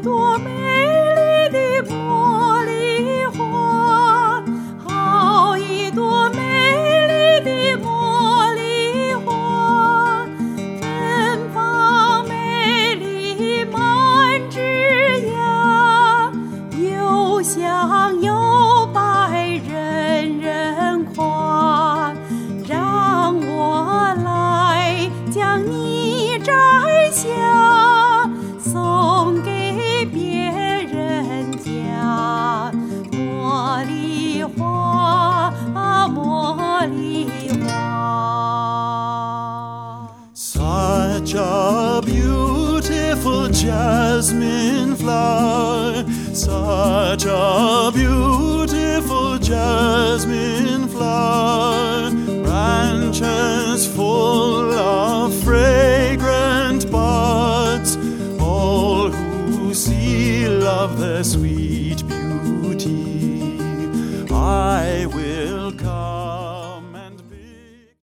朵美丽的茉莉花，好一朵美丽的茉莉花，芬芳美丽满枝桠，又香又白人人夸。让我来将你摘下，送给别人家。茉莉花，茉莉花。 Such a beautiful jasmine flower, such a beautiful jasmine flower, branches full of fragrant buds. All who see love the sweet beauty